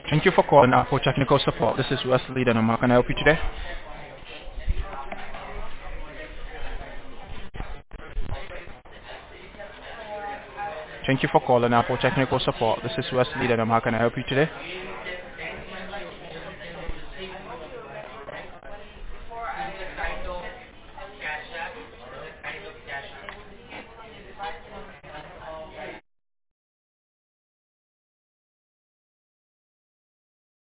Thank you for calling Apple Technical Support. This is Wesley Denham. How can I help you today? Thank you for calling Apple Technical Support. This is Wesley Denham. How can I help you today?